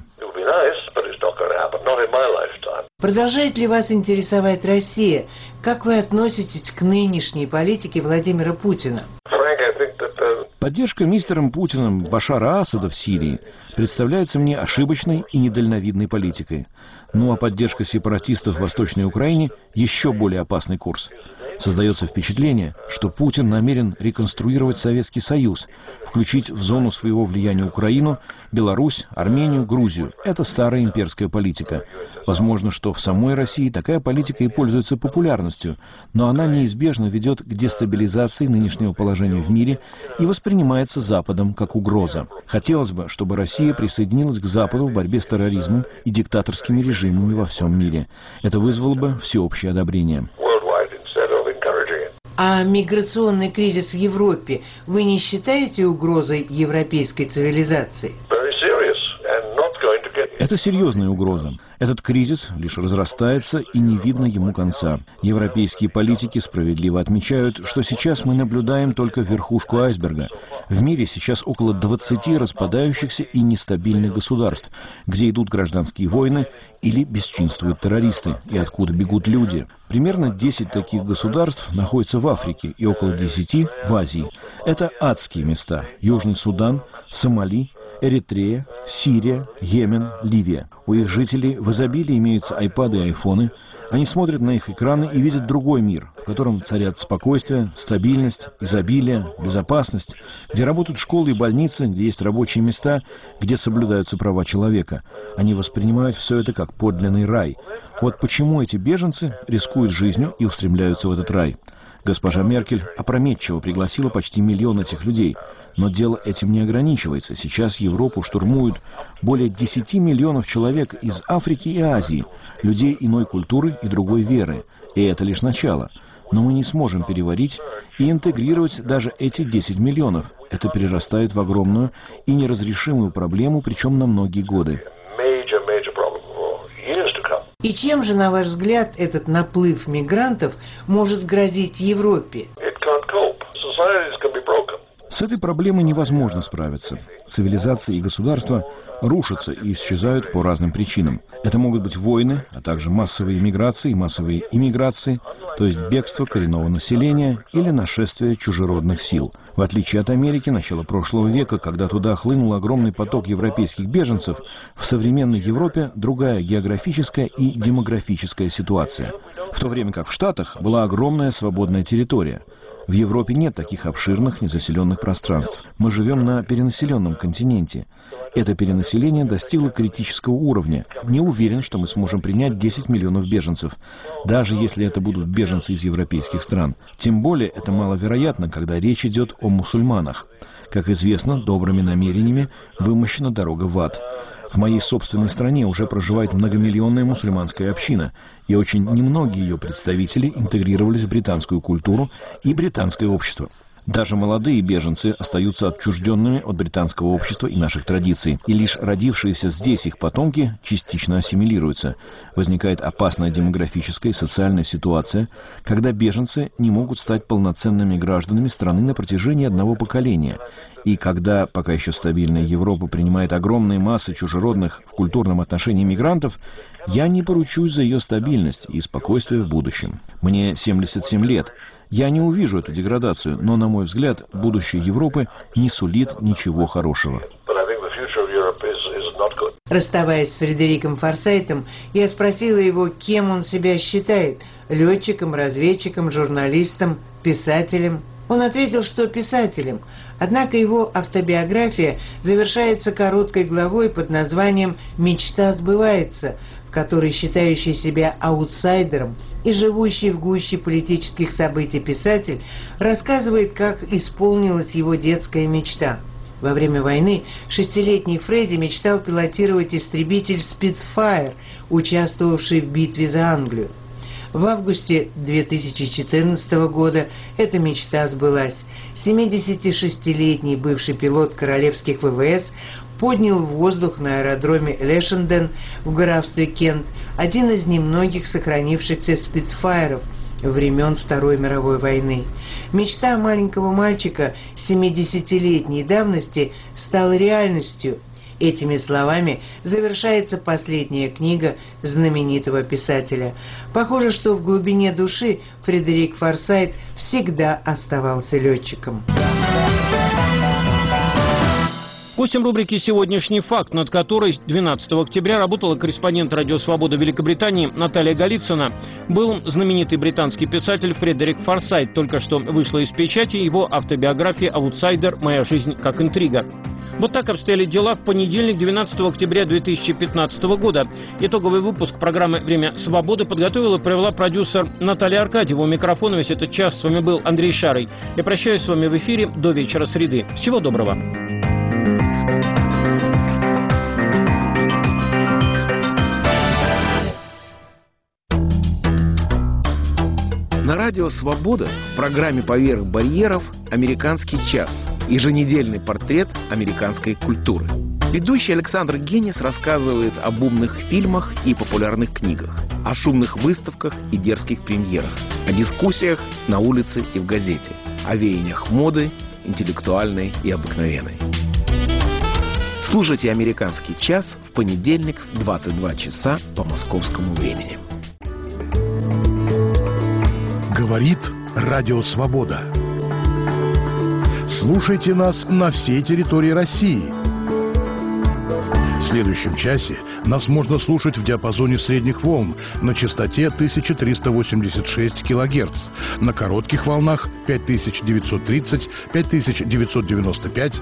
Продолжает ли вас интересовать Россия? Как вы относитесь к нынешней политике Владимира Путина? Поддержка мистером Путиным Башара Асада в Сирии представляется мне ошибочной и недальновидной политикой. Ну а поддержка сепаратистов в Восточной Украине – еще более опасный курс. Создается впечатление, что Путин намерен реконструировать Советский Союз, включить в зону своего влияния Украину, Беларусь, Армению, Грузию. Это старая имперская политика. Возможно, что в самой России такая политика и пользуется популярностью, но она неизбежно ведет к дестабилизации нынешнего положения в мире и воспринимается Западом как угроза. Хотелось бы, чтобы Россия присоединилась к Западу в борьбе с терроризмом и диктаторскими режимами во всем мире. Это вызвало бы всеобщее одобрение. А миграционный кризис в Европе вы не считаете угрозой европейской цивилизации? Это серьезная угроза. Этот кризис лишь разрастается и не видно ему конца. Европейские политики справедливо отмечают, что сейчас мы наблюдаем только верхушку айсберга. В мире сейчас около 20 распадающихся и нестабильных государств, где идут гражданские войны или бесчинствуют террористы, и откуда бегут люди. Примерно 10 таких государств находятся в Африке и около 10 в Азии. Это адские места. Южный Судан, Сомали, Эритрея, Сирия, Йемен, Ливия. У их жителей в изобилии имеются айпады и айфоны. Они смотрят на их экраны и видят другой мир, в котором царят спокойствие, стабильность, изобилие, безопасность, где работают школы и больницы, где есть рабочие места, где соблюдаются права человека. Они воспринимают все это как подлинный рай. Вот почему эти беженцы рискуют жизнью и устремляются в этот рай. Госпожа Меркель опрометчиво пригласила почти 1 миллион этих людей. Но дело этим не ограничивается. Сейчас Европу штурмуют более 10 миллионов человек из Африки и Азии, людей иной культуры и другой веры. И это лишь начало. Но мы не сможем переварить и интегрировать даже эти 10 миллионов. Это перерастает в огромную и неразрешимую проблему, причем на многие годы. И чем же, на ваш взгляд, этот наплыв мигрантов может грозить Европе? С этой проблемой невозможно справиться. Цивилизации и государства рушатся и исчезают по разным причинам. Это могут быть войны, а также массовые миграции и массовые иммиграции, то есть бегство коренного населения или нашествие чужеродных сил. В отличие от Америки начала прошлого века, когда туда хлынул огромный поток европейских беженцев, в современной Европе другая географическая и демографическая ситуация. В то время как в Штатах была огромная свободная территория. В Европе нет таких обширных незаселенных пространств. Мы живем на перенаселенном континенте. Это перенаселение достигло критического уровня. Не уверен, что мы сможем принять 10 миллионов беженцев, даже если это будут беженцы из европейских стран. Тем более это маловероятно, когда речь идет о мусульманах. Как известно, добрыми намерениями вымощена дорога в ад. В моей собственной стране уже проживает многомиллионная мусульманская община, и очень немногие ее представители интегрировались в британскую культуру и британское общество. Даже молодые беженцы остаются отчужденными от британского общества и наших традиций, и лишь родившиеся здесь их потомки частично ассимилируются. Возникает опасная демографическая и социальная ситуация, когда беженцы не могут стать полноценными гражданами страны на протяжении одного поколения. И когда пока еще стабильная Европа принимает огромные массы чужеродных в культурном отношении мигрантов, я не поручусь за ее стабильность и спокойствие в будущем. Мне 77 лет. Я не увижу эту деградацию, но, на мой взгляд, будущее Европы не сулит ничего хорошего. Расставаясь с Фредериком Форсайтом, я спросила его, кем он себя считает – летчиком, разведчиком, журналистом, писателем. Он ответил, что писателем, однако его автобиография завершается короткой главой под названием «Мечта сбывается», который, считающий себя аутсайдером и живущий в гуще политических событий писатель, рассказывает, как исполнилась его детская мечта. Во время войны 6-летний Фредди мечтал пилотировать истребитель Spitfire, участвовавший в битве за Англию. В августе 2014 года эта мечта сбылась. 76-летний бывший пилот королевских ВВС поднял в воздух на аэродроме Лешенден в графстве Кент один из немногих сохранившихся спитфайров времен Второй мировой войны. Мечта маленького мальчика 70-летней давности стала реальностью. Этими словами завершается последняя книга знаменитого писателя. Похоже, что в глубине души Фредерик Форсайт всегда оставался летчиком. Гостем рубрики «Сегодняшний факт», над которой 12 октября работала корреспондент «Радио Свобода» Великобритании Наталья Голицына, был знаменитый британский писатель Фредерик Форсайт. Только что вышла из печати его автобиография «Аутсайдер. Моя жизнь как интрига». Вот так обстояли дела в понедельник, 12 октября 2015 года. Итоговый выпуск программы «Время свободы» подготовила и провела продюсер Наталья Аркадьева. У микрофона весь этот час с вами был Андрей Шарый. Я прощаюсь с вами в эфире до вечера среды. Всего доброго. На радио «Свобода» в программе «Поверх барьеров» «Американский час». Еженедельный портрет американской культуры. Ведущий Александр Генис рассказывает об умных фильмах и популярных книгах, о шумных выставках и дерзких премьерах, о дискуссиях на улице и в газете, о веяниях моды, интеллектуальной и обыкновенной. Слушайте «Американский час» в понедельник в 22 часа по московскому времени. Говорит Радио Свобода. Слушайте нас на всей территории России. В следующем часе нас можно слушать в диапазоне средних волн на частоте 1386 кГц, на коротких волнах 5930, 5995,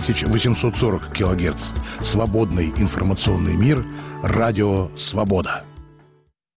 9840 кГц. Свободный информационный мир. Радио Свобода.